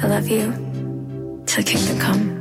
I love you till kingdom come.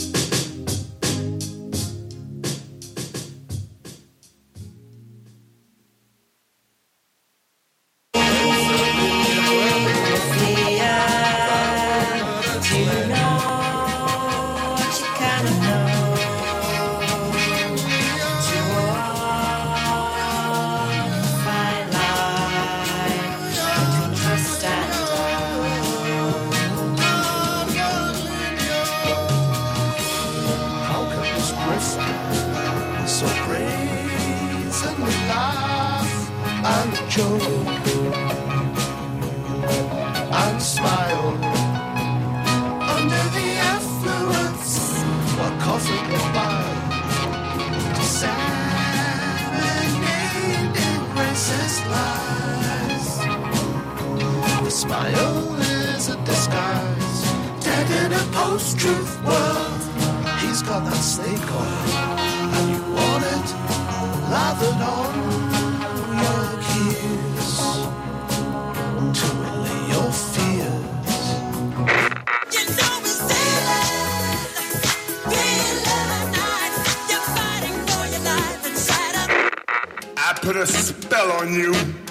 Put a spell on you.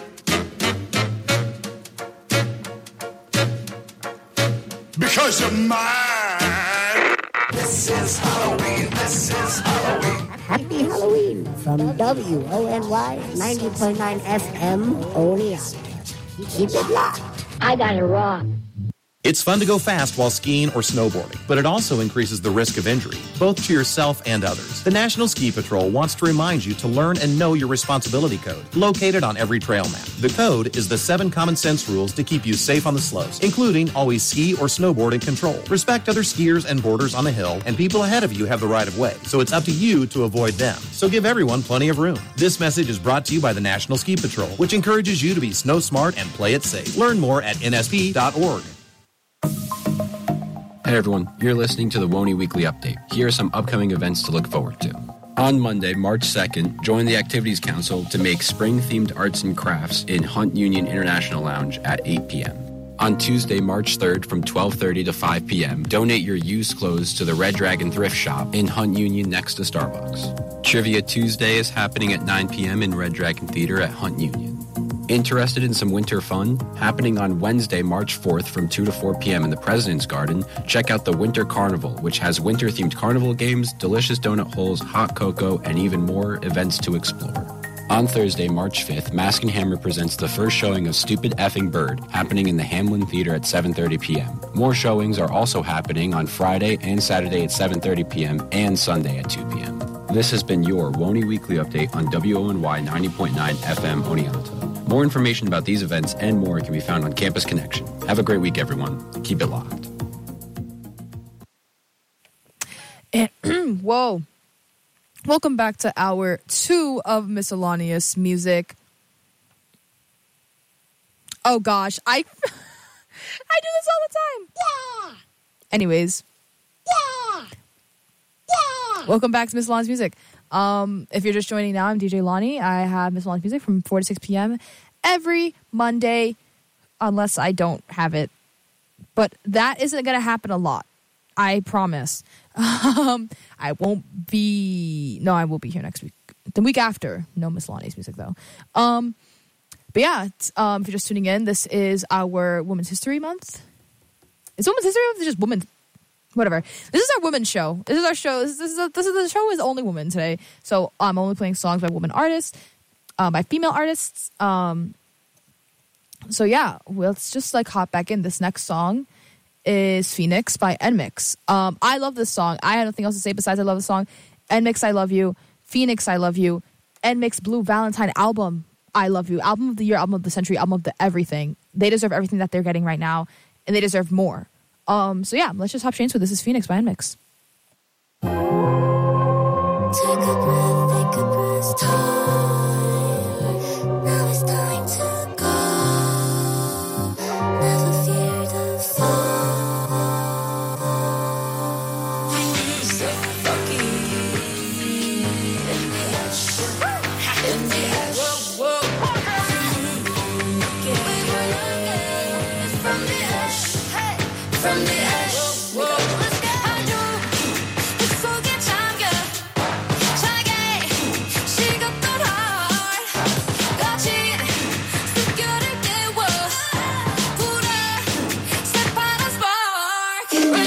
Because you're mine. This is Halloween. This is Halloween. Happy Halloween from WONY 90.9 FM Oneonta. Keep it locked. I got it wrong. It's fun to go fast while skiing or snowboarding, but it also increases the risk of injury, both to yourself and others. The National Ski Patrol wants to remind you to learn and know your responsibility code, located on every trail map. The code is the 7 common sense rules to keep you safe on the slopes, including always ski or snowboard in control. Respect other skiers and boarders on the hill, and people ahead of you have the right of way, so it's up to you to avoid them. So give everyone plenty of room. This message is brought to you by the National Ski Patrol, which encourages you to be snow smart and play it safe. Learn more at nsp.org. Hey everyone, you're listening to the WONY Weekly Update. Here are some upcoming events to look forward to. On Monday, March 2nd, join the Activities Council to make spring-themed arts and crafts in Hunt Union International Lounge at 8 p.m. On Tuesday, March 3rd, from 12:30 to 5 p.m., donate your used clothes to the Red Dragon Thrift Shop in Hunt Union next to Starbucks. Trivia Tuesday is happening at 9 p.m. in Red Dragon Theater at Hunt Union. Interested in some winter fun? Happening on Wednesday, March 4th from 2 to 4 p.m. in the President's Garden, check out the Winter Carnival, which has winter-themed carnival games, delicious donut holes, hot cocoa, and even more events to explore. On Thursday, March 5th, Mask and Hammer presents the first showing of Stupid Effing Bird, happening in the Hamlin Theater at 7:30 p.m. More showings are also happening on Friday and Saturday at 7:30 p.m. and Sunday at 2 p.m. This has been your WONY Weekly Update on WONY 90.9 FM Oneonta. More information about these events and more can be found on Campus Connection. Have a great week, everyone. Keep it locked. And, whoa. Welcome back to hour 2 of Miscellaneous Music. Oh, gosh. I do this all the time. Yeah. Anyways. Yeah. Yeah. Welcome back to Miscellaneous Music. If you're just joining now, I'm DJ Lonnie. I have Miscellaneous Music from 4 to 6 p.m. every Monday, unless I don't have it. But that isn't going to happen a lot. I promise. I won't be... No, I will be here next week. The week after. No Miscellaneous Music, though. But yeah, if you're just tuning in, this is our Women's History Month. Is it Women's History Month? It's just Women's... Whatever. This is our women's show. This is our show. The show is only women today. So I'm only playing songs by women artists, by female artists. So yeah, let's just like hop back in. This next song is Phoenix by NMIXX. I love this song. I have nothing else to say besides I love the song. NMIXX, I love you. Phoenix, I love you. NMIXX Blue Valentine album, I love you. Album of the year, album of the century, album of the everything. They deserve everything that they're getting right now, and they deserve more. So yeah, let's just hop straight into it. This is Phoenix by NMIXX. Take a breath, take a breath, time. Now it's time to go. Never fear the fall. So lucky. In the ash, in the ash. Whoa, whoa. We were looking from the ash, from the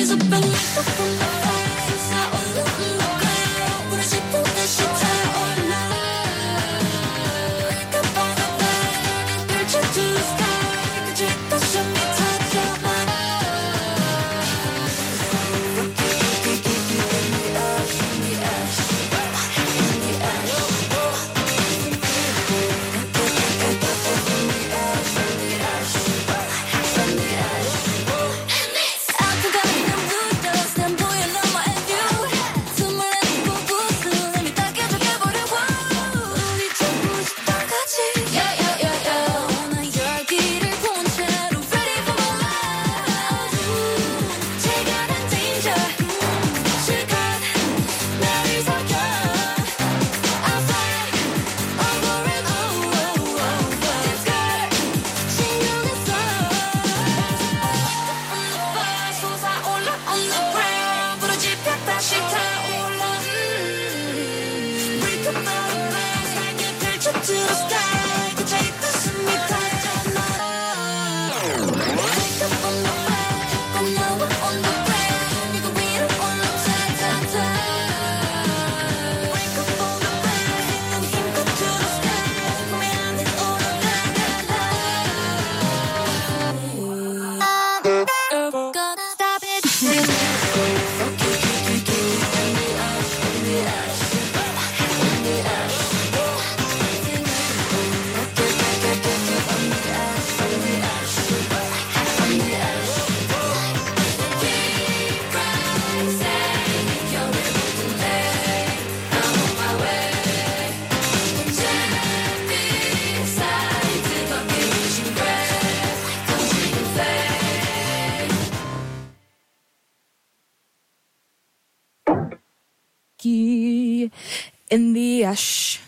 In the ash.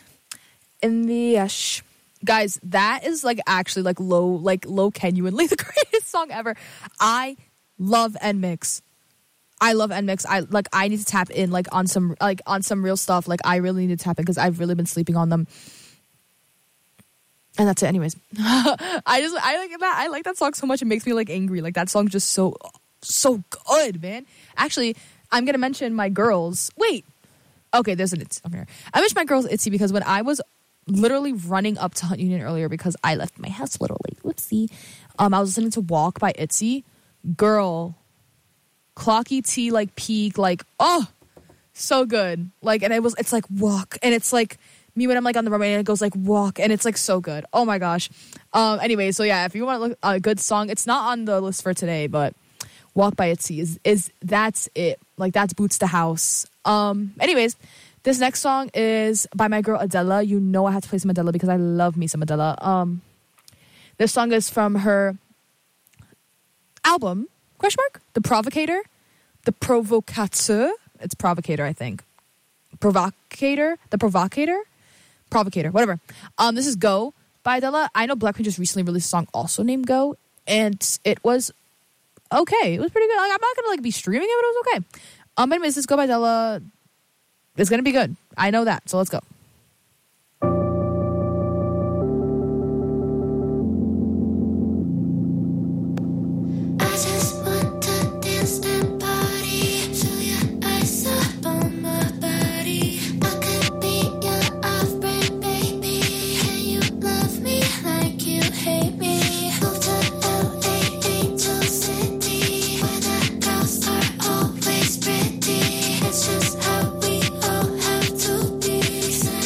Guys, that is like actually like low genuinely the greatest song ever. I love NMIX. I need to tap in on some real stuff. Like I really need to tap in because I've really been sleeping on them. And that's it. Anyways, I like that song so much. It makes me like angry. Like that song's just so good, man. Actually, I'm gonna mention my girls. Wait. Okay, there's an Itzy. Okay. I mentioned my girls Itzy because when I was literally running up to Hunt Union earlier because I left my house a little late. Whoopsie. I was listening to Walk by Itzy. Girl, Clocky T peak so good. And it's like Walk, and it's like me when I'm on the runway and it goes Walk, and it's so good. Oh my gosh. Anyway, so yeah, if you want to look a good song, it's not on the list for today, but Walk by Itzy is that's it. That's boots the house. Anyways, this next song is by my girl Adela. You know I have to play some Adela because I love me some Adela. This song is from her album, ? The Provocator? The Provocateur? It's Provocator, I think. Provocator? The Provocator? Provocator, whatever. This is Go by Adela. I know Blackpink just recently released a song also named Go, and it was okay. It was pretty good. I'm not gonna be streaming it, but it was okay. Anyways, this Go by Adela. It's gonna be good. I know that. So let's go. It's just how we all have to be.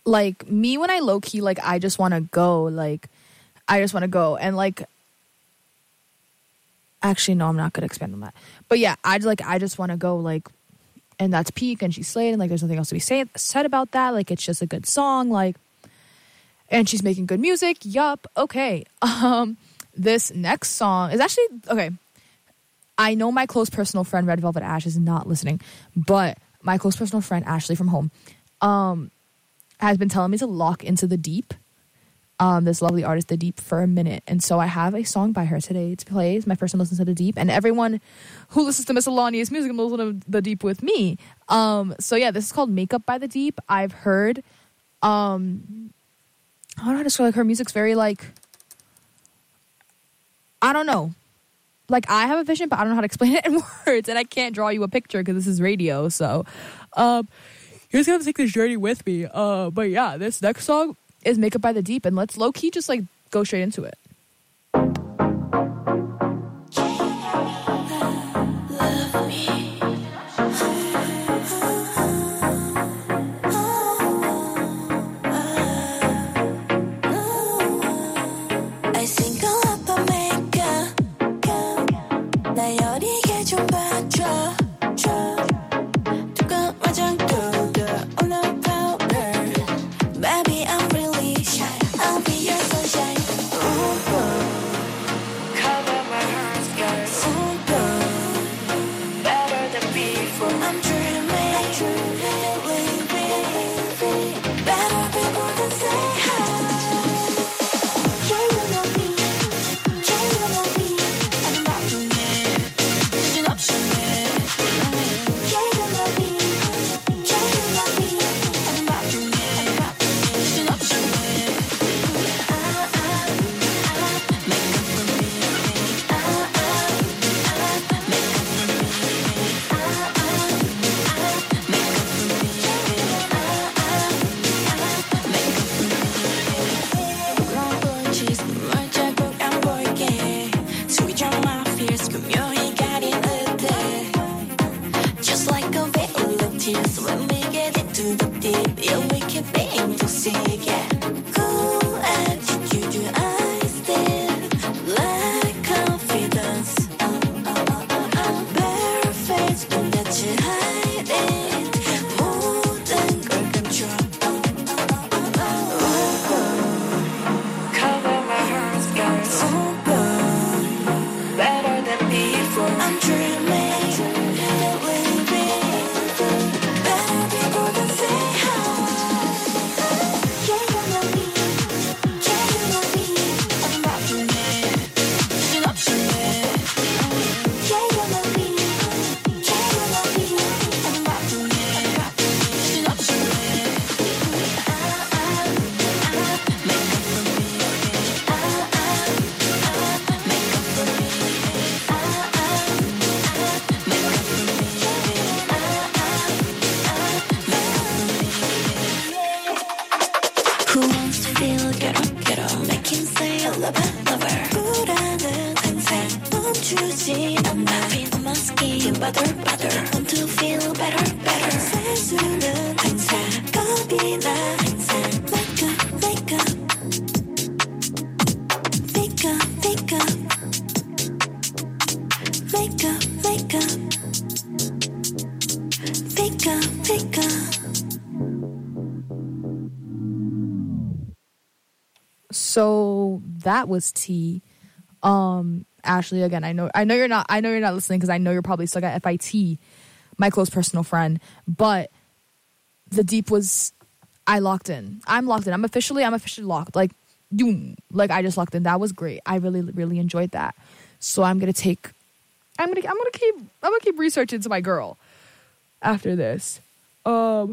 like me when I low key, like I just want to go, and like. Actually, no, I'm not gonna expand on that. But yeah, I just want to go, like, and that's peak, and she slayed, and like there's nothing else to be said about that. Like it's just a good song, like, and she's making good music. Yup, okay. This next song is actually okay. I know my close personal friend Red Velvet Ash is not listening, but my close personal friend Ashley from home, has been telling me to lock into The Deep. This lovely artist, The Deep, for a minute. And so I have a song by her today to play. It's my first time listening to The Deep. And everyone who listens to Miss Alania's music will listen to The Deep with me. So yeah, this is called Makeup by The Deep. I've heard, I don't know how to describe, like, her music's very, like, I don't know. Like, I have a vision, but I don't know how to explain it in words. And I can't draw you a picture because this is radio. So, you're just going to take this journey with me. But yeah, this next song is Makeup by The Deep, and let's low-key just like go straight into it. So that was T. Ashley, again, I know you're not listening because I know you're probably stuck at FIT, my close personal friend. But The Deep was, I'm locked in. I'm officially locked. Like, doom. Like, I just locked in. That was great. I really, really enjoyed that. So I'm gonna keep researching to my girl after this. What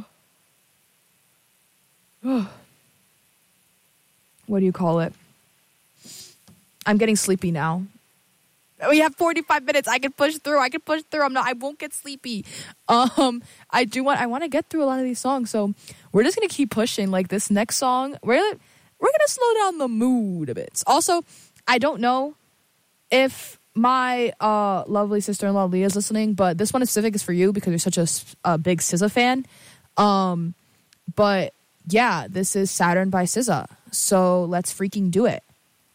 do you call it? I'm getting sleepy now. We have 45 minutes. I can push through. I won't get sleepy. I want to get through a lot of these songs. So we're just going to keep pushing. Like this next song, we're going to slow down the mood a bit. Also, I don't know if my lovely sister-in-law Leah is listening, but this one in specific is for you because you're such a big SZA fan. But yeah, this is Saturn by SZA. So let's freaking do it.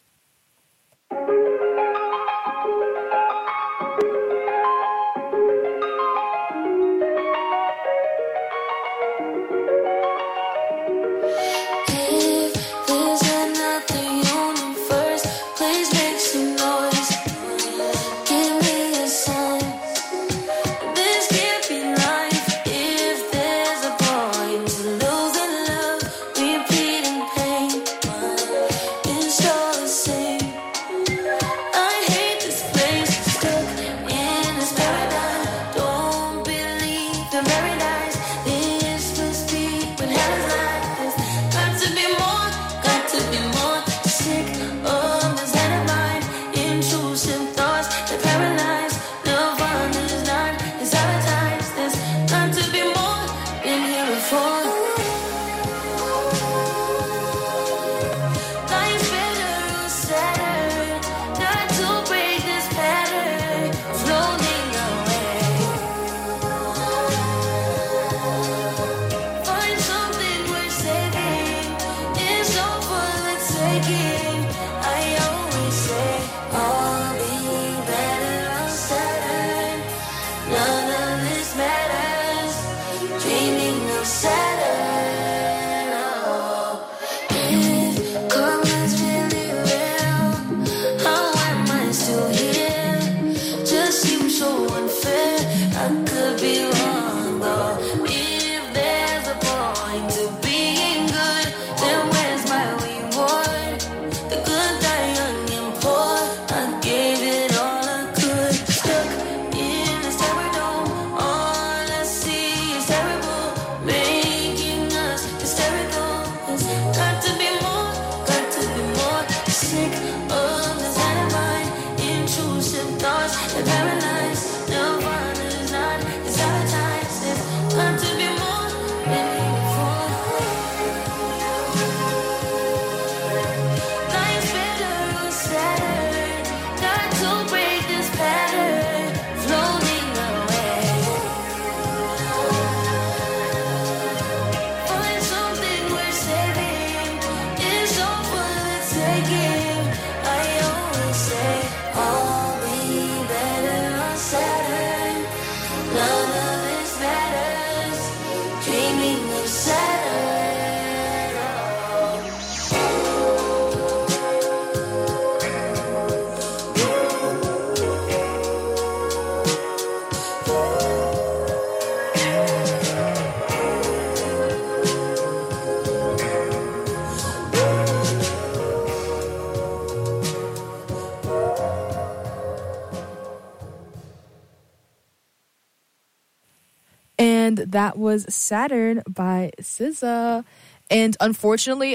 And that was Saturn by SZA. And unfortunately,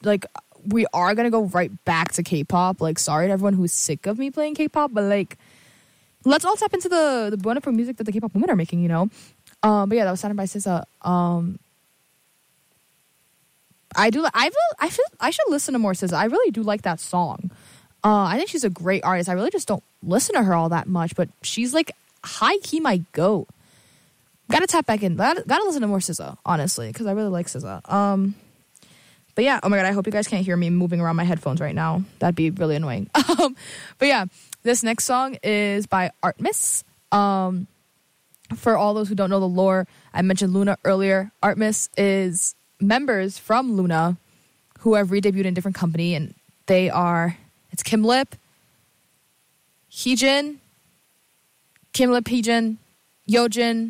we are going to go right back to K-pop. Like, sorry to everyone who's sick of me playing K-pop, but like, let's all tap into the wonderful music that the K-pop women are making, you know? But yeah, that was Saturn by SZA. I should listen to more SZA. I really do like that song. I think she's a great artist. I really just don't listen to her all that much, but she's like high-key my goat. Gotta tap back in. Gotta listen to more SZA, honestly, because I really like SZA. But yeah, oh my god, I hope you guys can't hear me moving around my headphones right now. That'd be really annoying. But yeah, this next song is by Artemis. For all those who don't know the lore, I mentioned Luna earlier. Artemis is members from Luna who have re-debuted in a different company, and they are, it's Kim Lip, Heejin, Yeojin.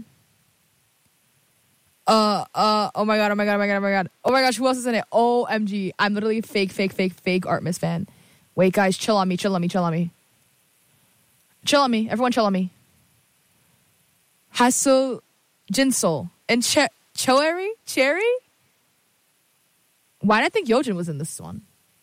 Oh my god, who else is in it? OMG, I'm literally a fake Artemis fan. Wait, guys, chill on me. Everyone chill on me. Hasu, Jinsol, and Cherry? Why did I think Yeojin was in this one?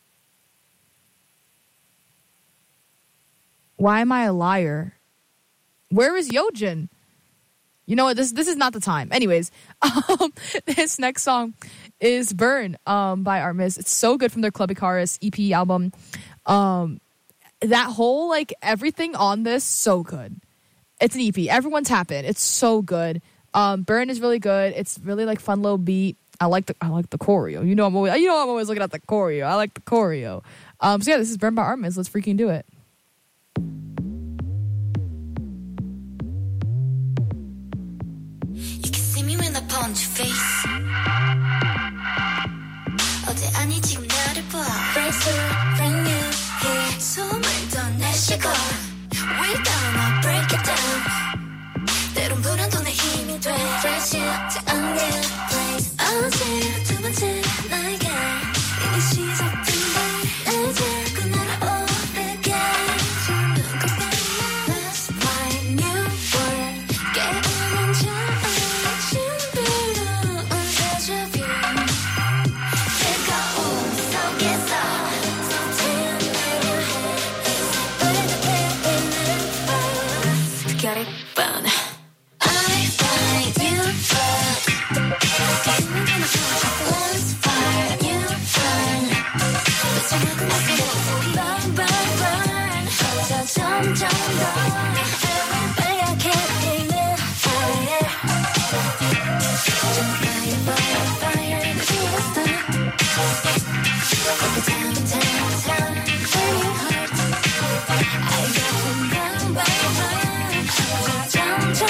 Why am I a liar? Where is Yeojin? You know what? This is not the time. Anyways, this next song is Burn by Artemis. It's so good from their Club Icarus EP album. That whole, like, everything on this, so good. It's an EP. Everyone tap in. It's so good. Burn is really good. It's really, like, fun little beat. I like the choreo. You know I'm always looking at the choreo. I like the choreo. So yeah, this is Burn by Artemis. Let's freaking do it. You can see me when I punch your face. 어제 아니 지금 나를 봐. Brand new, yeah. 숨을 더 내쉬고. We gonna break it down. 때론 불안도 내 힘이 돼. Fresh out to a new place. 어제 두 번째 나에게 이미 시작된다. 날 자꾸 날아오르게. Let's find new world. 깨우는 자아의 신비로운 deja vu. 뜨거운 속에서 태어나려 해. Get it burn. I find you burn. Let's find you burn. 마지막은 burn, burn, burn. 점점 더 빨갛게 피는 fire. Fire, fire, fire. Every time, time, when you hurt, I got you burn, burn, burn. 점점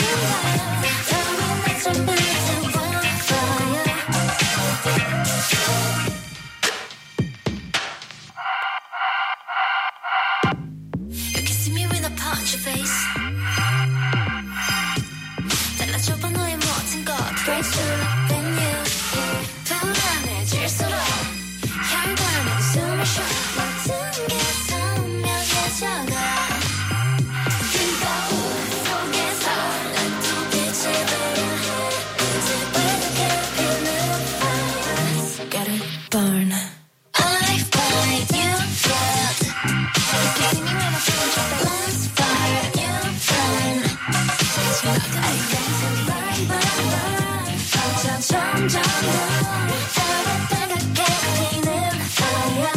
더 fire. You can see me when I punch your face. 달라져봐 너의 모든 것. Breakthrough, then you. 불안해질수록 혈관에 숨을 쉬어. 모든 게 선명해져가. 뜨거운 속에서 난 또 빛을 발려 해. 이제 빨갛게 피는 fire. Get it burn. I find you red. You can see me when I punch your face. Let's fire you burn. I dance and burn, burn, burn. 점점 더 빨갛게 피는 fire.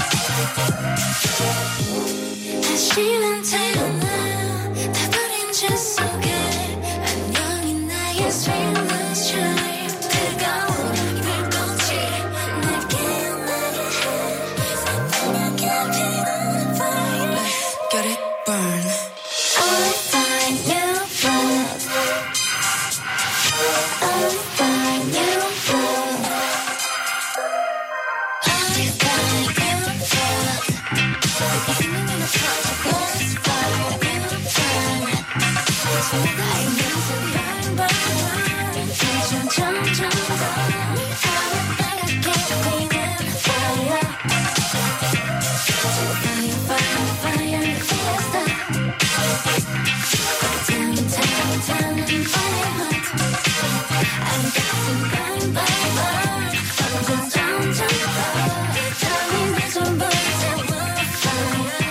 다시는 태어나 다 버린 죄 속에 안녕히 나의 sweetness shine. 뜨거운 불꽃이 내게 나게 해. 빨갛게 피는 fire. Let's get it burn. I find you red. I find you red. I find you red. You see me when I touch your face. Fire you burn. I need to burn, burn, burn. 점점 더 빨갛게 피는 fire. Fire, fire, fire. Fiesta. Time, time, when it hurts. I got to burn, burn, burn. 점점 더 달리는 전부 다 fire.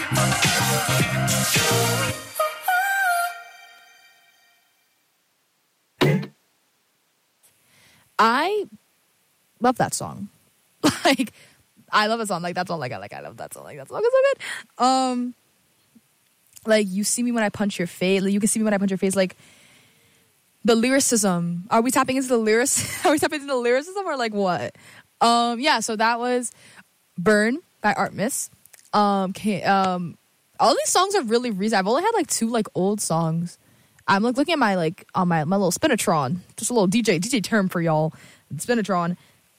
I love that song. Like, I love a song like that song. I love that song. Like, that song is so good. Like, you see me when I punch your face. Like, you can see me when I punch your face. Like, the lyricism. Are we tapping into the lyricism or like what? Yeah. So that was Burn by Artemis. All these songs are really recent. I've only had like 2 like old songs. I'm like looking at my like on my little Spinatron, just a little DJ term for y'all, Spinatron.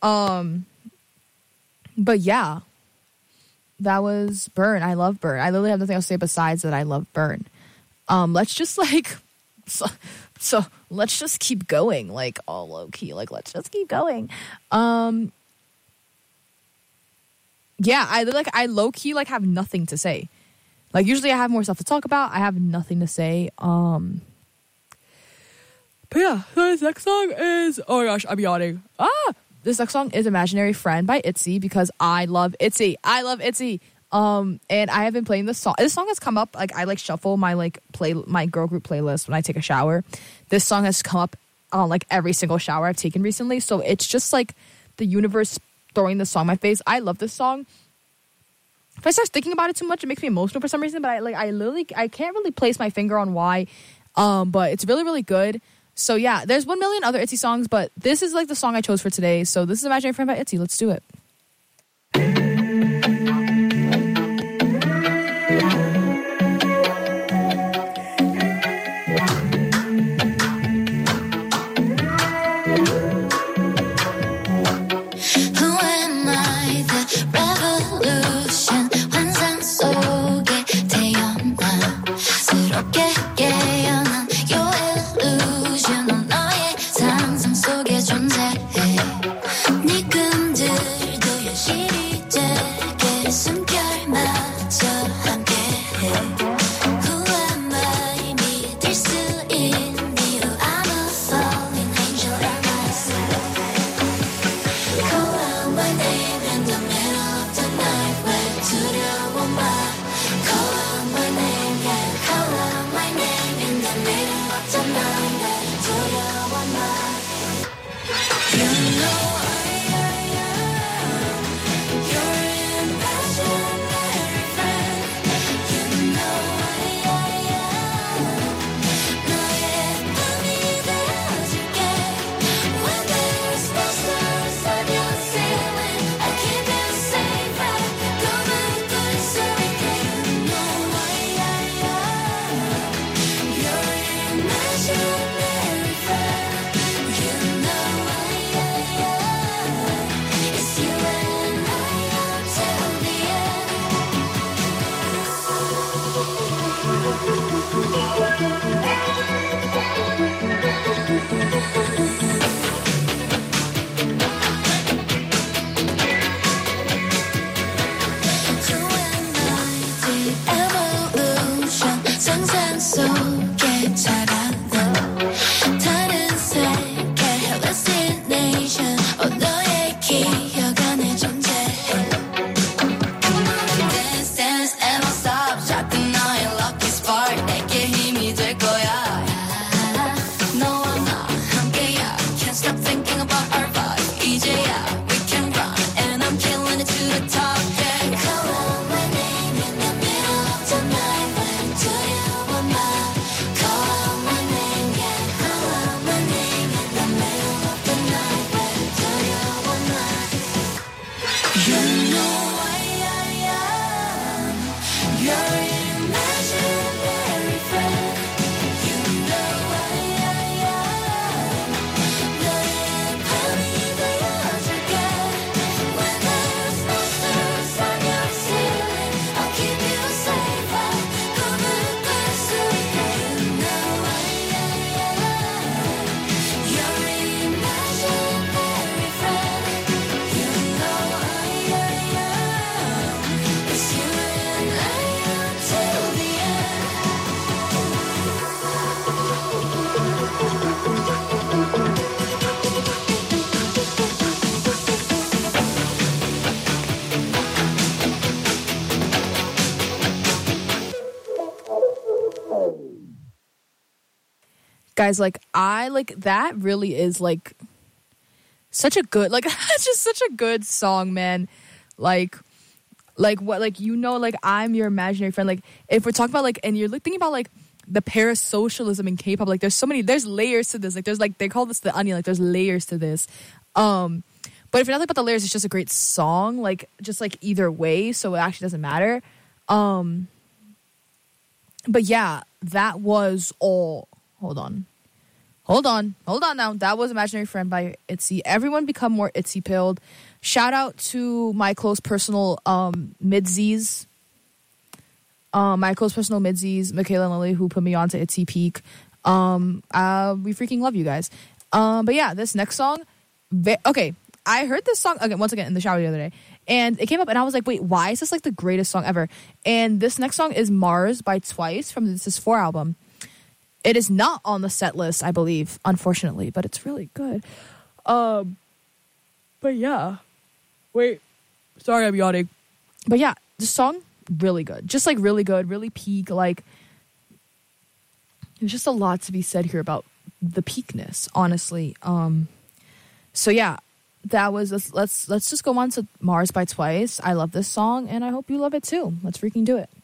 But yeah, that was Burn. I love Burn. I literally have nothing else to say besides that I love Burn. Let's just like so let's just keep going, like all low key, like let's just keep going. Yeah, I low key like have nothing to say. Like usually I have more stuff to talk about. I have nothing to say. But yeah, so this next song is, oh my gosh, I'm yawning. This next song is Imaginary Friend by ITZY because I love ITZY. And I have been playing this song. This song has come up, like I like shuffle my my girl group playlist when I take a shower. This song has come up on like every single shower I've taken recently. So it's just like the universe throwing this song in my face. I love this song. If I start thinking about it too much, it makes me emotional for some reason. But I can't really place my finger on why. But it's really, really good. So yeah, there's 1 million other ITZY songs, but this is like the song I chose for today. So this is Imaginary Friend by ITZY. Let's do it. Who am I? The revolution 환상 속에 태어나 새롭게 깨어난 your illusion 넌 너의 상상 속에 존재해 네 꿈들도 현실이 되게 숨결 맞춰 함께해 Who am I? 믿을 수 있니? I'm a falling angel by my side Call out my name in the middle of the night 왜 두려워 마 Call out my name, yeah Call out my name in the middle of the night 왜 두려워 마 You know I am your imaginary friend You know I am 너의 밤이 되어줄게 When there's no stars on your ceiling I'll keep you safe at 꿈을 꿀 수 있게 You know I am your imaginary friend You know I am It's you and I until the end You and I, the evolution 상상 속에 자라는 다른 세계 hallucination 너의 기억 안에 존재해 Come on, dance, dance, and don't stop 작은 너의 lucky spark 내게 힘이 될 거야 너와 나 함께야 Can't stop thinking about our vibe 이제야 we can run And I'm killing it to the top yeah. Call out my name in the middle of the night When do you want my Call out my name, yeah Call out my name in the middle of the night When do you want my You know I am your imaginary friend You know I am 너의 밤이 되어줄게 When there's no stars on your ceiling I'll keep you safe at 꿈을 꿀 수 있게 You know I am your imaginary friend You know I am It's you and I until the end Guys, like I like that really is like such a good like it's just such a good song, man. Like what like like I'm your imaginary friend. Like if we're talking about like and you're thinking about like the parasocialism in K-pop, like there's layers to this. Like there's like they call this the onion, like there's layers to this. But if you're not thinking about the layers, it's just a great song, like just like either way, so it actually doesn't matter. But yeah, that was all. Hold on now. That was Imaginary Friend by ITZY. Everyone become more ITZY pilled. Shout out to my close personal midsies. My close personal midsies, Michaela and Lily, who put me on to ITZY Peak. We freaking love you guys. But yeah, this next song. Okay, I heard this song once again in the shower the other day. And it came up and I was like, wait, why is this like the greatest song ever? And this next song is Mars by Twice from the This Is 4 album. It is not on the set list, I believe, unfortunately, but it's really good. But yeah. Wait. Sorry, I'm yawning. But yeah, the song, really good. Just like really good, really peak. Like, there's just a lot to be said here about the peakness, honestly. So yeah, that was, let's just go on to Mars by Twice. I love this song and I hope you love it too. Let's freaking do it.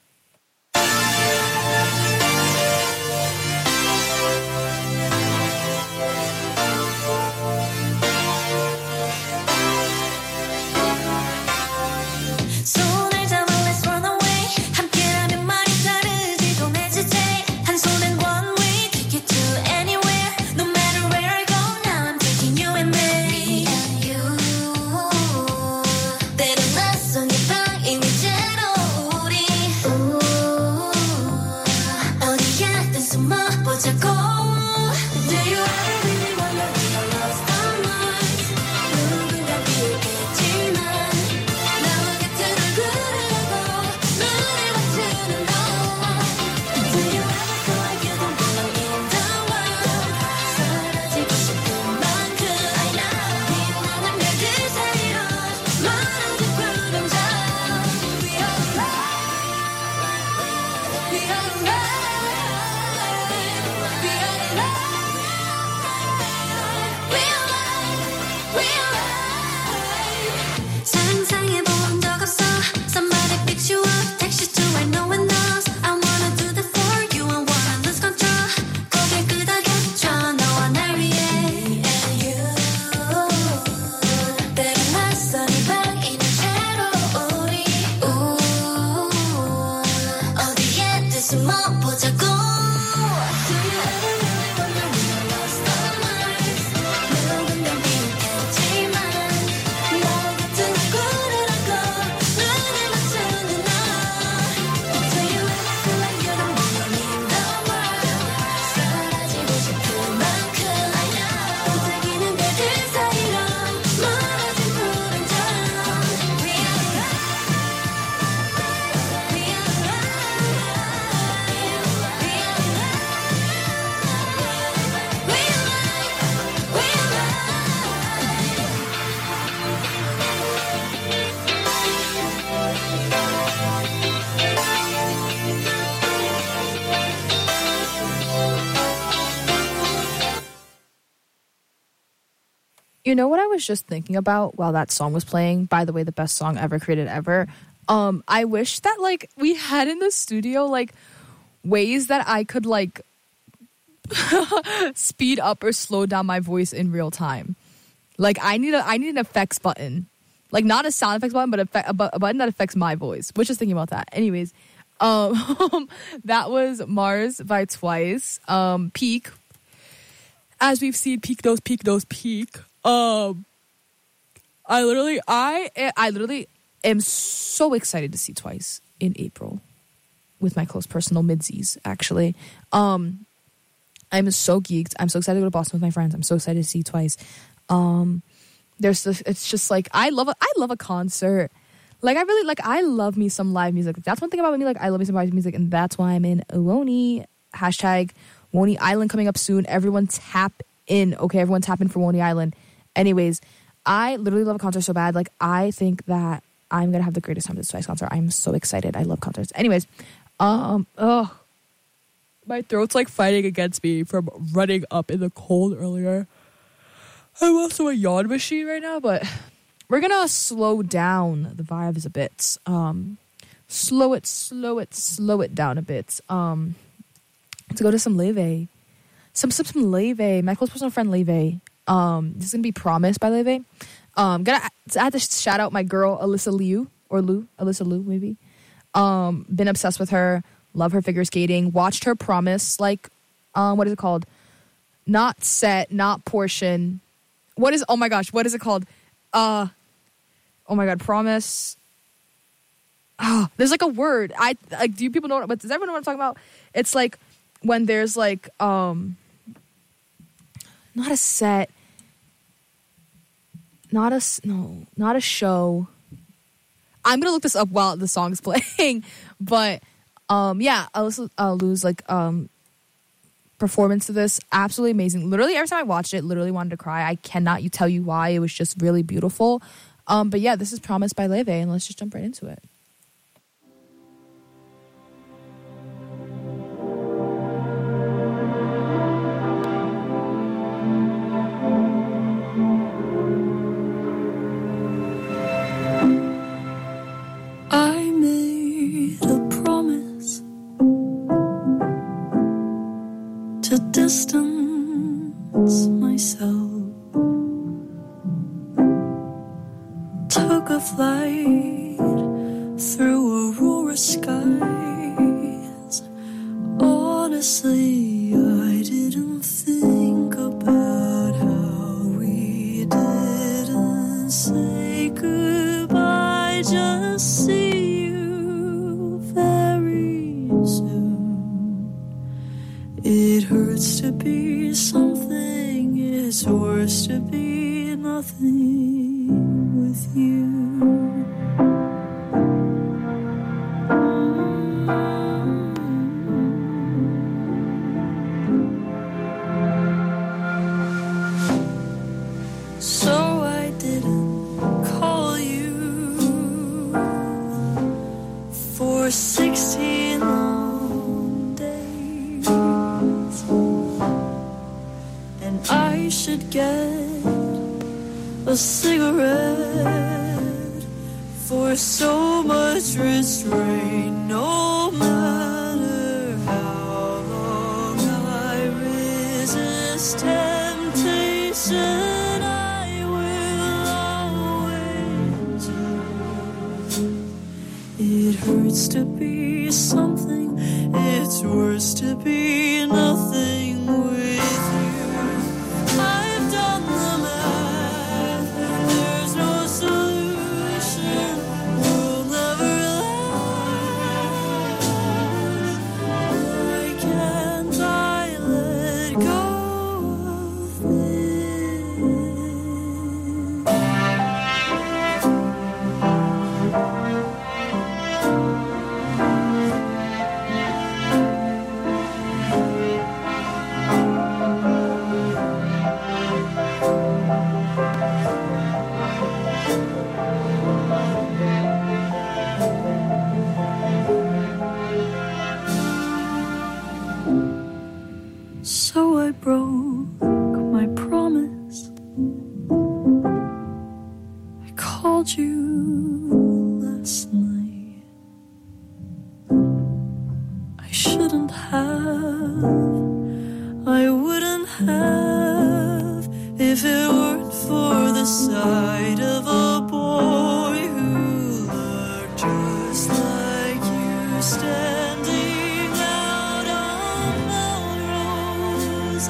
You know what I was just thinking about while that song was playing? By the way, the best song ever created ever. I wish that like we had in the studio like ways that I could like speed up or slow down my voice in real time. Like I need an effects button. Like not a sound effects button, but a button that affects my voice. Was just thinking about that. Anyways, that was Mars by Twice. Peak. As we've seen, peak those peak. I literally am so excited to see Twice in April with my close personal midsies, actually. I'm so geeked. I'm so excited to go to Boston with my friends. I'm so excited to see Twice. It's just like I love a concert. Like I love me some live music. That's one thing about me. Like I love me some live music, and that's why I'm in Woney. Hashtag Woney Island coming up soon. Everyone tap in. Okay, everyone tap in for Woney Island. Anyways, I literally love a concert so bad. Like I think that I'm gonna have the greatest time at this Twice concert. I'm so excited. I love concerts. Anyways, my throat's like fighting against me from running up in the cold earlier. I'm also a yawn machine right now, but we're gonna slow down the vibes a bit. Slow it down a bit. To go to some Leve. Some Leve. My close personal friend Leve. This is gonna be Promise by Leve. I have to shout out my girl Alyssa Liu maybe. Been obsessed with her. Love her figure skating. Watched her Promise. Like, what is it called? Not Set. Not Portion. Oh my gosh, what is it called? Oh my god, Promise. Oh, there's like a word. Do you people know what, does everyone know what I'm talking about? It's like when there's like, not a set. Not a show. I'm gonna look this up while the song's playing. But, yeah, Alyssa Liu's like, performance to this, absolutely amazing. Literally every time I watched it, literally wanted to cry. I cannot tell you why. It was just really beautiful. But yeah, this is Promise by Leve, and let's just jump right into it. I made a promise to distance myself. Took a flight through aurora skies. Honestly, I didn't think about how we didn't say goodbye. Just see you very soon. It hurts to be something, it's worse to be nothing with you. So I didn't call you for 16 long days, and I should get a cigarette for so much restraint. No matter how long I resist temptation, I will always lose. It hurts to be something, it's worse to be nothing with you. I've done the math, there's no solution, we'll never last. Why can't I let go of So I broke my promise told you last night I shouldn't have, I wouldn't have if it weren't for the sight of a boy who looked just like you standing out on Melrose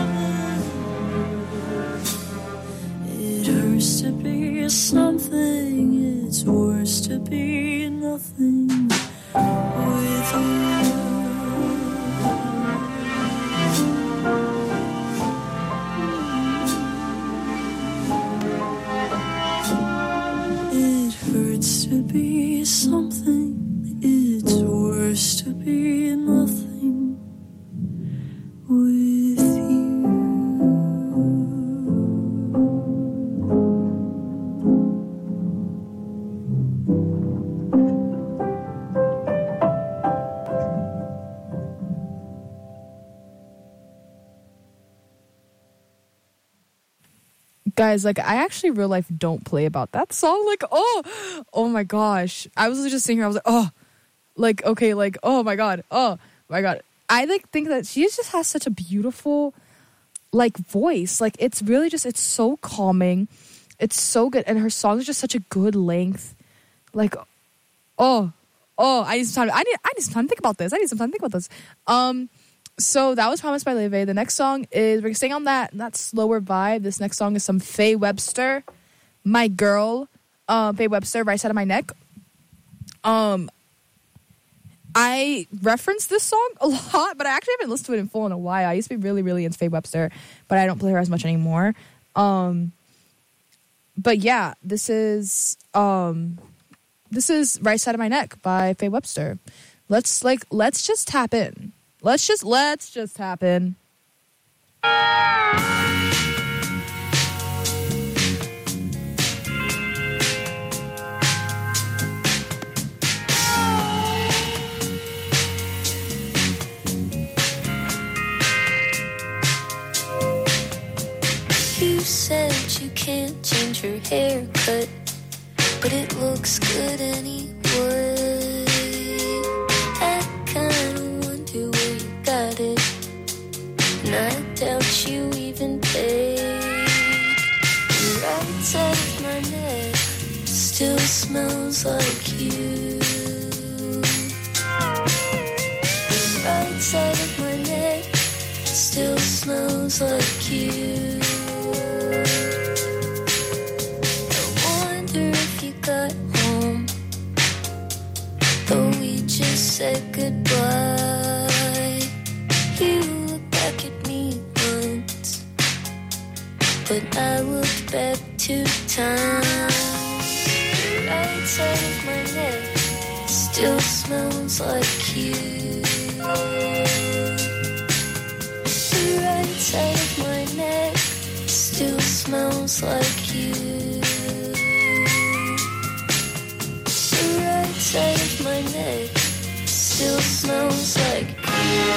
Avenue. It hurts to be something, it's worse to be nothing with you. It hurts to be something, it's worse to be nothing with you. Guys, like, I actually real life don't play about that song. Like, oh my gosh. I was just sitting here, I was like, oh, like, okay, like, oh my God. I like think that she just has such a beautiful, like, voice. Like, it's really just, it's so calming. It's so good. And her song is just such a good length. Like, I need some time. I need some time to think about this. So that was Promised by Leve. The next song is, we're staying on that slower vibe. This next song is some Faye Webster, My Girl, Faye Webster, Right Side of My Neck. I reference this song a lot, but I actually haven't listened to it in full in a while. I used to be really, really into Faye Webster, but I don't play her as much anymore. But yeah, this is Right Side of My Neck by Faye Webster. Let's just tap in. Let's just tap in. You said you can't change your haircut, but it looks good anyway. I kinda wonder where you got it, and I doubt you even paid. The right side of my neck still smells like you. The right side of my neck still smells like you. I wonder if you got home, though we just said goodbye. You looked back at me once, but I looked back 2 times. The right side of my neck still smells like you. The right side of my neck still smells like you. The right side of my neck still smells like you.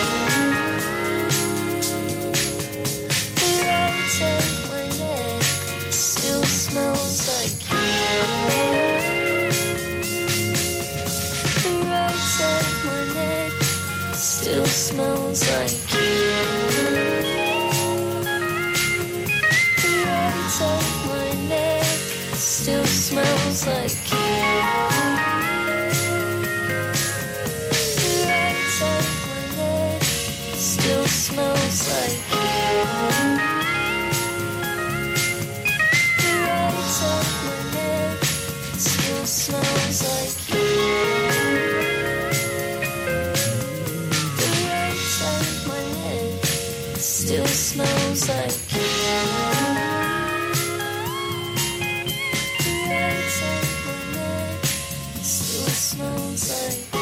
The right side of my neck still smells like you. The right side of my neck still smells like you. The right side of my neck still smells like you. The right side of my neck still smells like you. The right side of my neck still smells like you. The right side of my neck still smells like you. The right side of my neck still smells like you.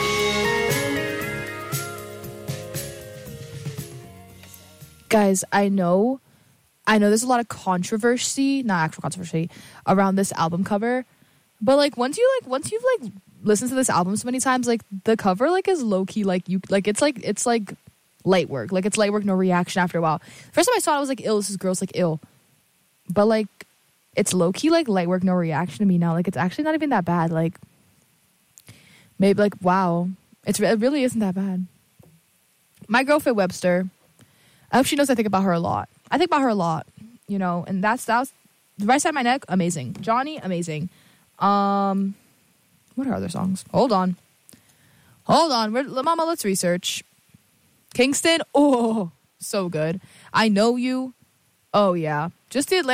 Guys, I know there's a lot of controversy, not actual controversy, around this album cover. But once you've listened to this album so many times, the cover is low key it's light work. It's light work, no reaction after a while. First time I saw it, I was like, ill, this is gross, ill. But it's low-key like light work, no reaction to me now. Like, it's actually not even that bad. Like, maybe like, wow, it really isn't that bad. My girlfriend Webster, I hope she knows I think about her a lot. I think about her a lot, you know, and that was the right side of my neck, amazing. Johnny, amazing. What are other songs? Hold on. Mama, let's research. Kingston, oh, so good. I Know You, oh yeah. Just the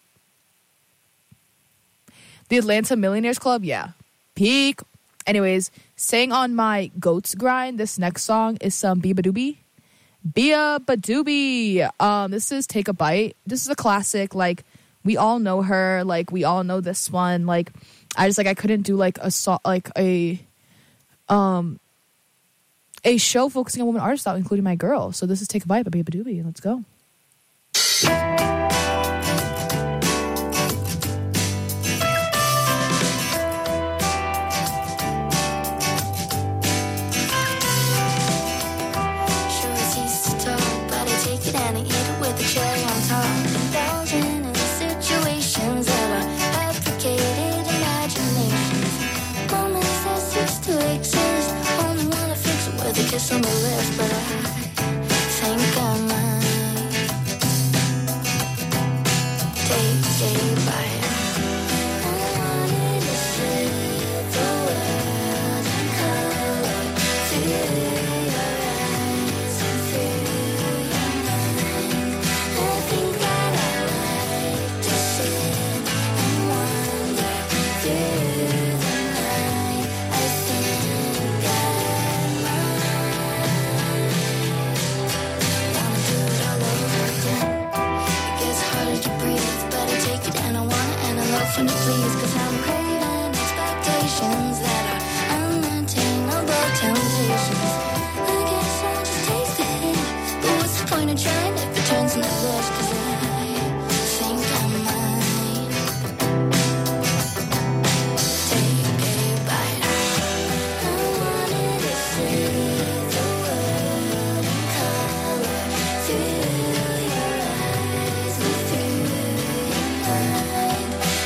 Atlanta Millionaires Club, yeah. Peak. Anyways, staying on my goats grind, this next song is some Biba Doobie. This is Take a Bite. This is a classic. Like, we all know her. Like, we all know this one. Like, I couldn't do like a show focusing on women artists without including my girl. So this is Take a Bite by Biba Doobie. Let's go. Kiss on the lips, but I think I might take a bite. I wanted to see the world in color through your eyes and through your mind. I think that I like to sit and wander through the night. I think I to please, cause I'm craving expectations that are unattainable temptations. I guess I'll just taste it, but what's the point of trying if it turns into this? Cause I think I might take a bite. I wanted to see the world in color through your eyes and through your mind.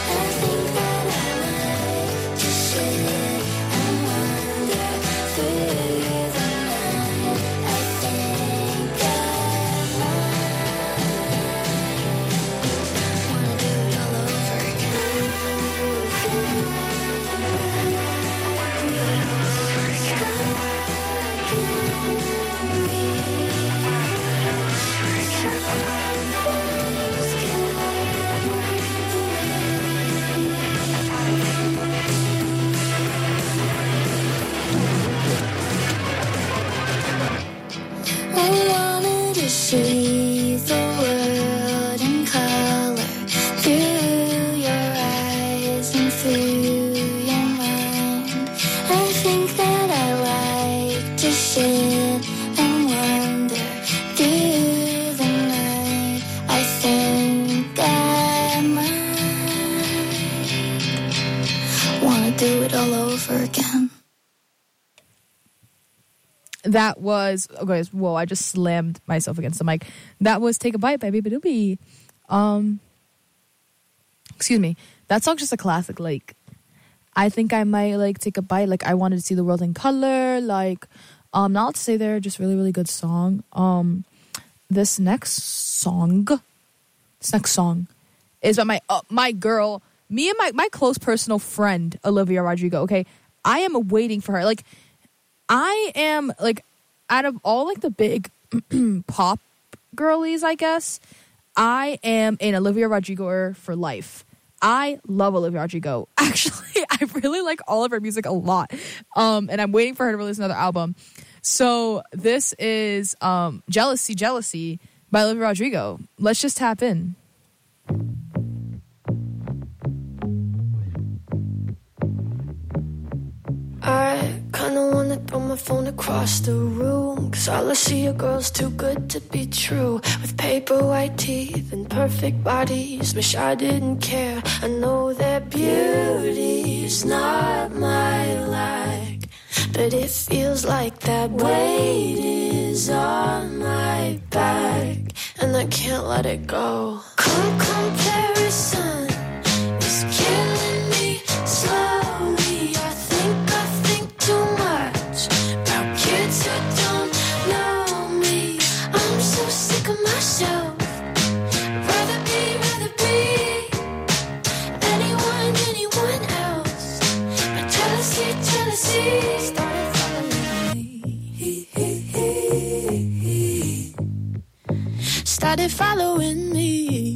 See the world in color through your eyes and through your mind. I think that I like to sit and wander through the night. I think I might wanna do it all over again. That was, okay, whoa, I just slammed myself against the mic. That was Take a Bite by Biba Doobie. Excuse me. That song's just a classic. Like, I think I might, like, take a bite. Like, I wanted to see the world in color. Like, not to say they're just really, really good song. This next song is by my girl, me and my close personal friend, Olivia Rodrigo, okay? I am waiting for her. Like, I am, like, out of all, like, the big pop girlies, I guess, I am an Olivia Rodrigo for life. I love Olivia Rodrigo. Actually, I really like all of her music a lot. And I'm waiting for her to release another album. So this is Jealousy by Olivia Rodrigo. Let's just tap in. I kinda wanna throw my phone across the room, 'cause all I see are girls too good to be true, with paper white teeth and perfect bodies. Wish I didn't care. I know that beauty's not my like, but it feels like that weight is on my back, and I can't let it go. Cold comparison, started following me.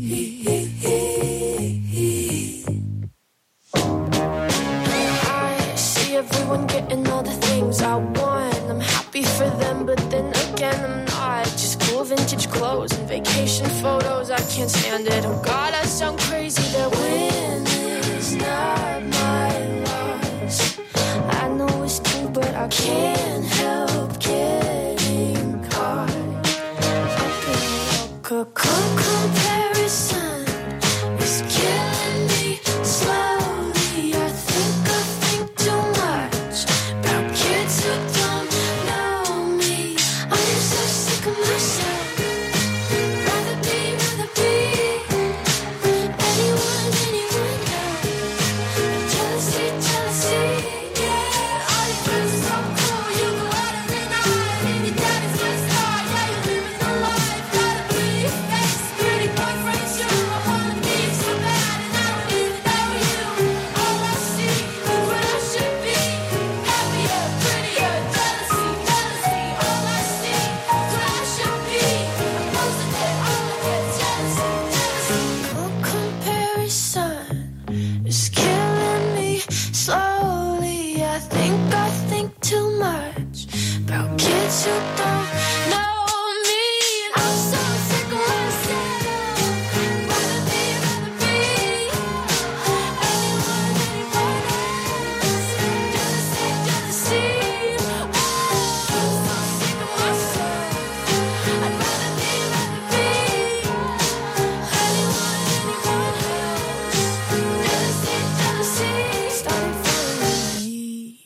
I see everyone getting all the things I want. I'm happy for them, but then again I'm not. Just cool vintage clothes and vacation photos, I can't stand it. Oh God, I sound crazy. That win is not my loss. I know it's true, but I can't help getting caught up in a comparison. It's killing me slowly. I think too much about kids who don't know me. I'm so sick of myself. Rather be anyone else. Jealousy, yeah. All your friends are so cool. You go out every night, and your daddy's my star. Yeah, you're living the life. Gotta be face, pretty boyfriend too. I wanna be so bad, and I don't even know you. All I see is what I should be. Happier, prettier, jealousy. All I see is what I should be. Opposing it, all I get jealousy. Comparison is killing me slowly. I think too much about kids who don't know me. I'm so sick of myself. Rather be anyone else. Jealousy. Oh, I'm so sick of myself. I'd rather be anyone else. Jealousy. Started following me.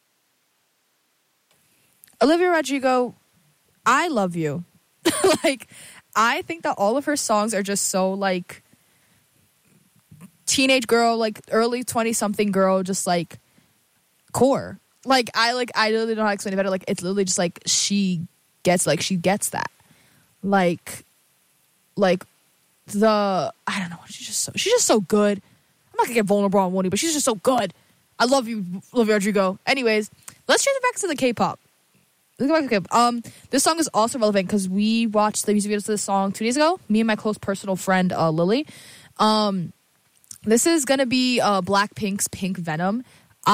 Olivia Rodrigo, I love you. Like, I think that all of her songs are just so, like, teenage girl, like, early 20-something girl, just, like, core. I literally don't know how to explain it better. Like, it's literally just, like, she gets that. Like, I don't know, she's just so good. I'm not gonna get vulnerable on Woney, but she's just so good. I love you, Olivia Rodrigo. Anyways, let's transfer back to the K-pop. Let's go back to K-pop. This song is also relevant because we watched the music video to this song 2 days ago. Me and my close personal friend, Lily. This is gonna be Blackpink's Pink Venom.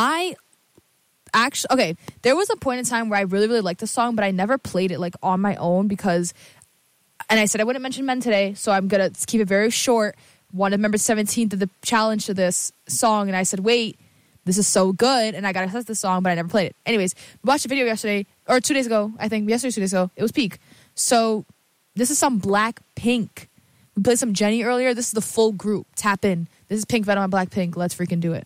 There was a point in time where I really, really liked the song, but I never played it, like, on my own because, and I said I wouldn't mention men today, so I'm gonna keep it very short. One of members 17 did the challenge to this song, and I said, wait, this is so good, and I gotta test this song, but I never played it. Anyways, we watched a video yesterday, or 2 days ago, I think. Yesterday, 2 days ago. It was peak. So, this is some Blackpink. We played some Jennie earlier. This is the full group. Tap in. This is Pink Venom on Blackpink. Let's freaking do it.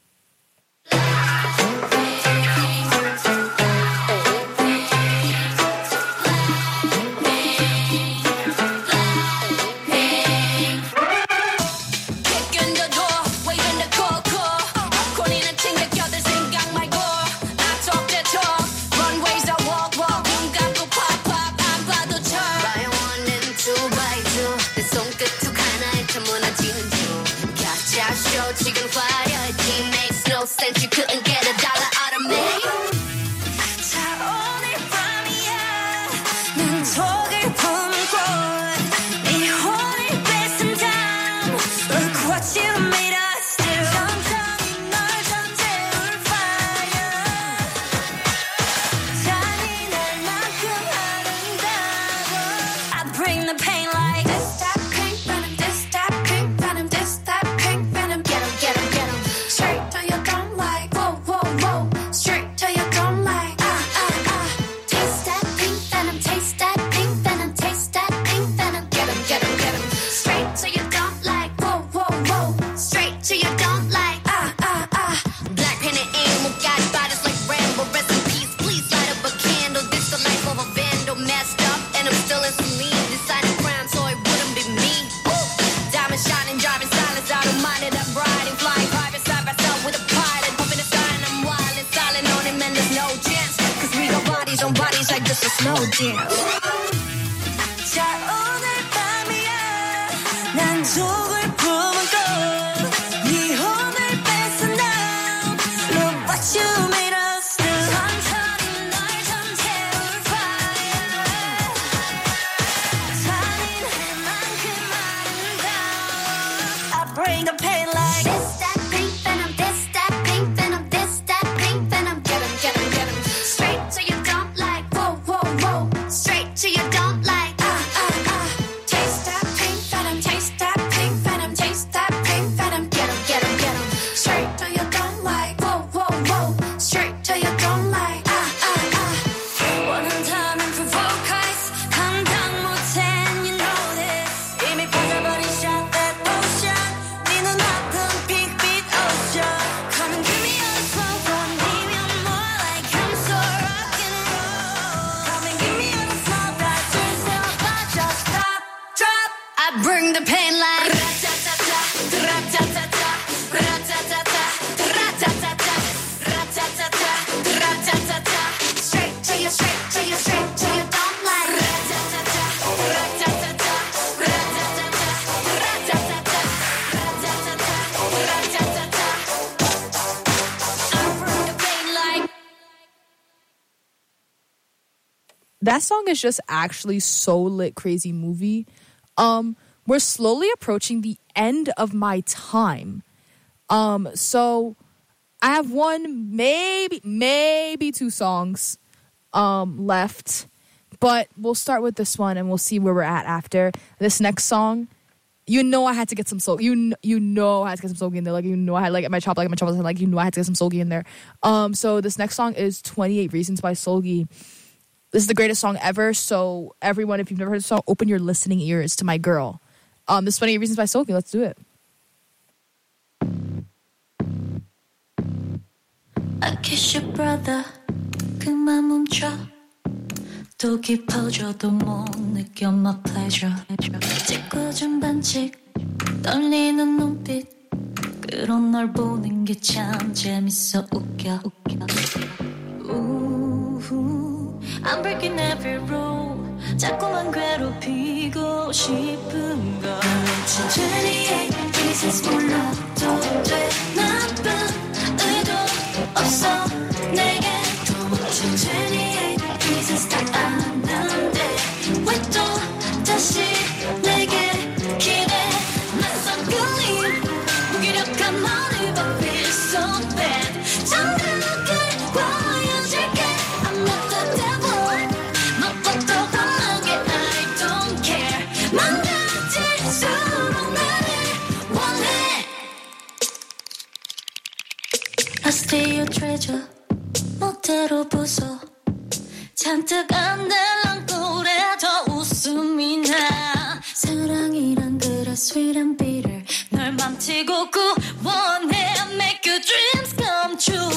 Since you couldn't get $1 out of me. Look what you made us do. I bring the pain like this. That pink venom, this that pink venom, this that pink venom. Get 'em, get 'em, get 'em. Straight till you don't like. Whoa, whoa, whoa. Straight till you don't like. Taste that pink venom, taste that pink venom, taste that pink venom. Get 'em, get 'em, get 'em. Straight till you don't like. Whoa, whoa, whoa. Straight till you don't like. Black pen and ink, got bodies like Rambo. Rest in peace, please light up a candle. This the life of a vandal, messed up, and I'm still in saline. Deciding crown, so it wouldn't be me. Diamond shining, driving silence, I don't mind it. I'm riding, flying private side by side with a pilot. Pumping the sign, I'm wild and silent on him, and there's no chance. Cause we got bodies on bodies like this is no dance. 자, 오늘 밤이야. 난 속을 품고 네 혼을 뺏은 다음 Look what you made us do. 천천히 널 좀 채울 fire. 잔인해 bring the pain like this, that pink venom, this, that pink venom, this, that pink venom. Get 'em, get 'em, get 'em. Straight to you don't like, whoa, whoa, whoa. Straight to you don't like, Taste that pink venom, taste that pink venom, taste that pink venom. Get 'em, get 'em, get 'em. Straight to you don't like, whoa, whoa, whoa. Straight to you don't like, 원한다면 provoke us. 감당 못해, and you know this. 이미 빠져버린 shot that ocean. 네 눈앞은 핑빛 ocean. Come and give me all the flow. 아니면 more like I'm so rock and roll. Come and give me all the flow. 다 줄세워봐, just stop, drop. I bring the pain like ra-ta-ta-ta, ra-ta-ta-ta, ra-ta-ta-ta, ra-ta-ta-ta, ra-ta-ta-ta, ra-ta-ta-ta. Straight to you, straight to you, straight to you don't like ra-ta-ta-ta, ra-ta-ta-ta, ra-ta-ta-ta, ra-ta-ta-ta, ra-ta-ta-ta, ra-ta-ta-ta. I bring the pain like. That song is just actually so lit, crazy movie. We're slowly approaching the end of my time. So I have one, maybe two songs left, but we'll start with this one and we'll see where we're at after this next song. You know I had to get some soul. You know I had to get some soul in there. Like, you know I had like my chop, like my chop was like, you know I had to get some Seulgi in there. So this next song is 28 Reasons by Seulgi. This is the greatest song ever. So everyone, if you've never heard the song, open your listening ears to my girl. This is 28 Reasons by Seulgi. Let's do it. I kiss your brother. 그만 멈춰. 또 깊어져도 못 느껴 my pleasure. 찌꺼진 반칙. 떨리는 눈빛. 그런 널 보는 게 참 재밌어 웃겨. I'm breaking every rule. 자꾸만 괴롭히고 싶은 걸. 28 reasons 몰라도 돼. 나쁜 의도 없어 내게. 28 reasons 다 아는데 왜 또 다시 내게 기대. 낯선 끌림 무기력한 너를 봐 feel so bad. 정답을 보여줄게. I'm not the devil. 맘껏 더 화나게 I don't care. 망가질수록 나를 원해. I stay your treasure. 멋대로 부숴. 잔뜩 안 들랑거려 더 웃음이 나. 사랑이란 그래 sweet and bitter. 널 맘치고 구원해. Make your dreams come true.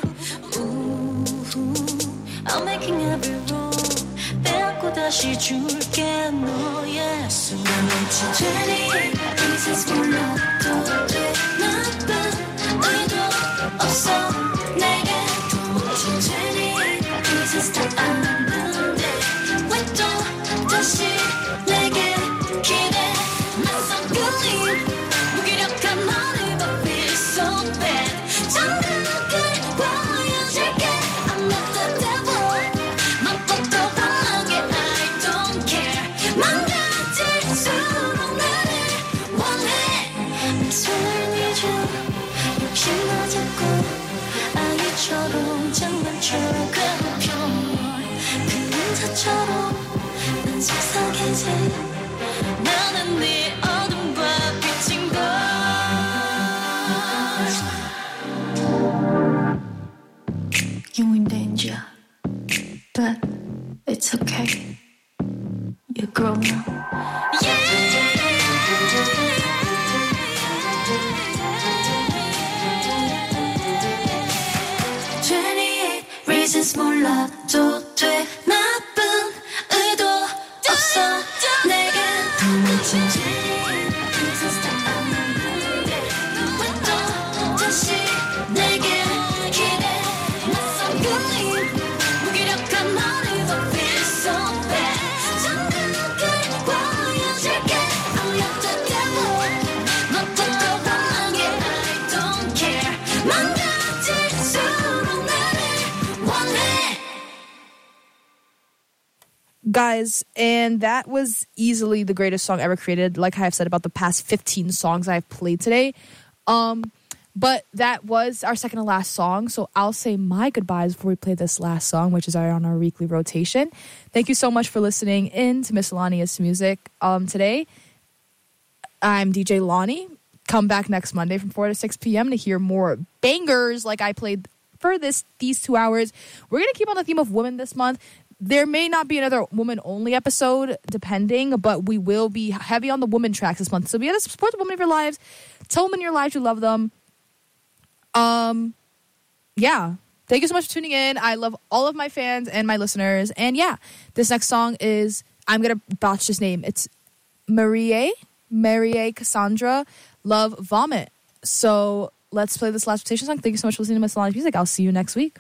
I'm making every rule. 빼앗고 다시 줄게 너의 숨. 28 reasons 몰라도 돼. 나쁜 의도 없어 내게. 28 reasons 다 아는데 왜 또 다시 내게 기대. 낯선 끌림 무기력한 너를 봐 feel so bad. 정답을 보여줄게. I'm not the devil. 맘껏 더 화나게 I don't care. 망가질수록 나를 원해. 손을 내줘. 욕심나 자꾸 아이처럼 장난쳐 괴롭혀. 그림자처럼 난 속삭이지. 나는 네 어둠과 빛인 걸. You're in danger, but it's okay. You're grown now. Reasons 몰라도 돼. 나쁜 의도 없어 내게. Guys, and that was easily the greatest song ever created, like I've said about the past 15 songs I've played today. But that was our second to last song, so I'll say my goodbyes before we play this last song, which is on our weekly rotation. Thank you so much for listening in to Miscellaneous Music today. I'm DJ Lonnie. Come back next Monday from 4 to 6 p.m. to hear more bangers like I played for these 2 hours. We're going to keep on the theme of women this month. There may not be another woman-only episode, depending, but we will be heavy on the woman tracks this month. So be able to support the women of your lives. Tell women in your lives you love them. Yeah. Thank you so much for tuning in. I love all of my fans and my listeners. And yeah, this next song is, I'm going to botch his name. It's Marie Cassandra, Love Vomit. So let's play this last rotation song. Thank you so much for listening to Miscellaneous Music. I'll see you next week.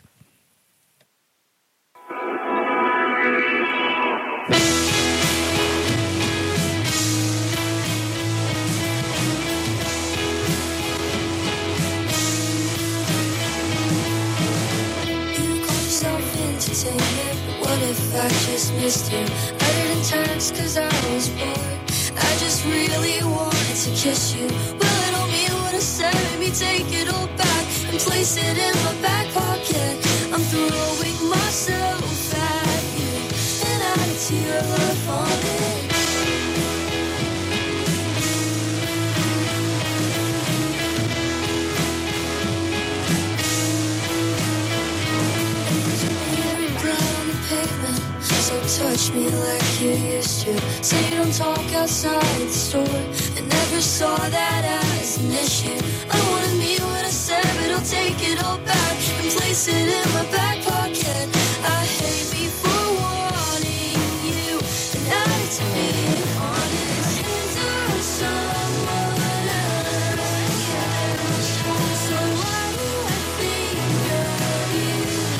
Entertainment, but what if I just missed you? I didn't text cause I was bored. I just really wanted to kiss you. Well, I don't mean what I said. Maybe take it all back and place it in my back pocket. I'm throwing myself at you and adding to your love on it. So touch me like you used to. Say don't talk outside the store. I never saw that as an issue. I wanna mean what I said, but I'll take it all back and place it in my back pocket. I hate me for wanting you and added to being honest. Into someone else. So why do I think of you?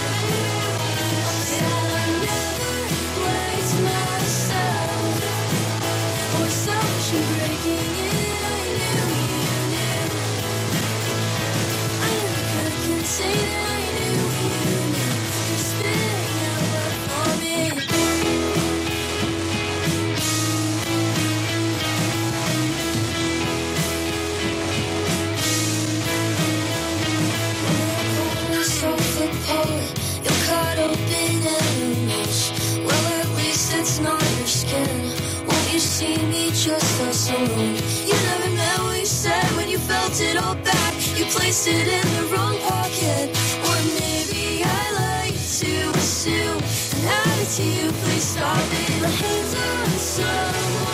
Say that I knew you knew. You're spitting out love for me. You're so appalling. You're caught open in a mesh. Well, at least it's not your skin. Won't you see me just as alone? You never meant what you said when you felt it all back. You placed it in the wrong pocket. Or maybe I like to assume and add it to you. Please stop it. My hands are on someone.